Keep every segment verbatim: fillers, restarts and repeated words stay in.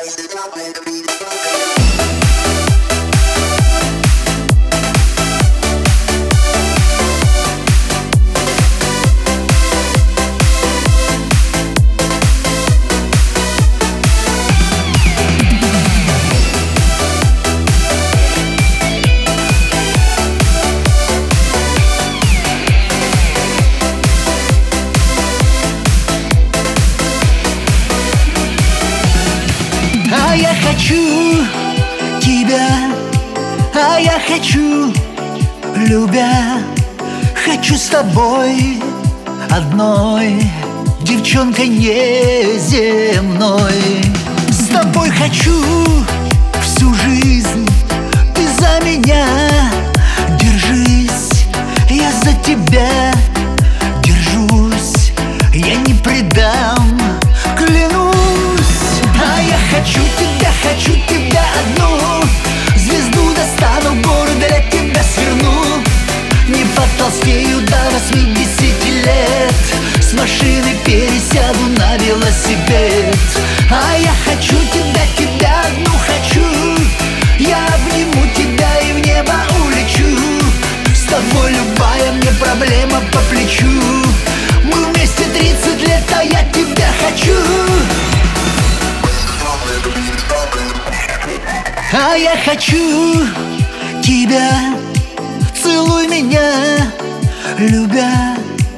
А я хочу тебя, а я хочу, любя, хочу с тобой одной, девчонкой неземной. С тобой хочу всю жизнь, ты за меня держись, я за тебя держусь, я не предам, клянусь. А я хочу тебя, хочу тебя одну, звезду достану, горы для тебя сверну. Не потолстею до восьмидесяти лет, с машины пересяду на велосипед. А я хочу тебя, тебя одну хочу, я обниму тебя и в небо улечу. С тобой любая мне проблема по плечу, мы вместе тридцать лет, а я тебя хочу. А я хочу тебя, целуй меня, любя,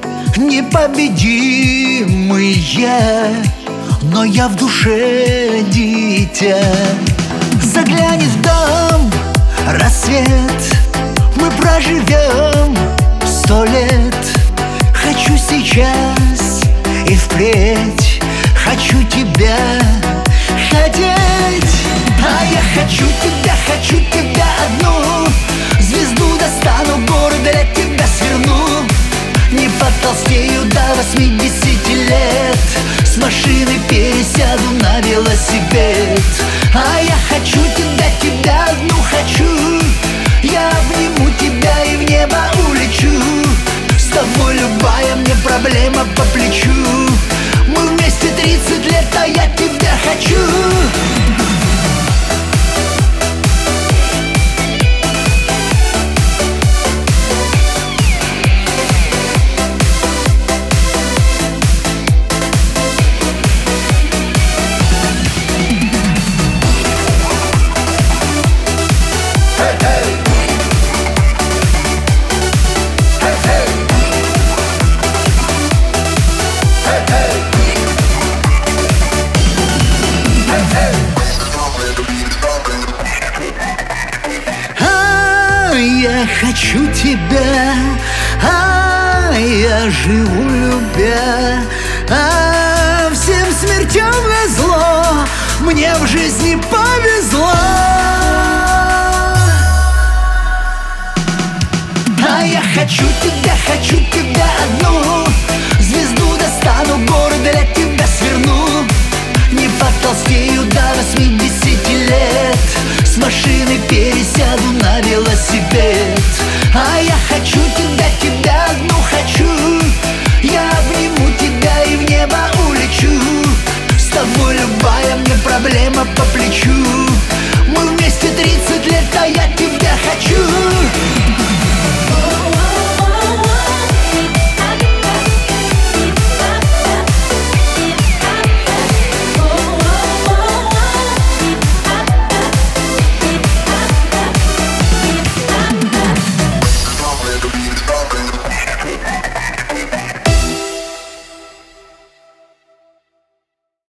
непобедимый я, но я в душе дитя. Заглянет в дом рассвет, мы проживем сто лет. Хочу сейчас и впредь, хочу тебя хотеть. А я хочу тебя, хочу тебя одну, звезду достану, горы для тебя сверну. Не потолстею до восьмидесяти лет, с машины пересяду на велосипед. А я хочу тебя, тебя одну хочу, я обниму тебя и в небо улечу. С тобой любая мне проблема по плечу, мы вместе тридцать лет, а я тебя хочу. Я хочу тебя, а я живу любя, а всем смертям назло мне в жизни повезло. А я хочу тебя, хочу тебя одну, звезду достану, горы для тебя сверну. Не потолстею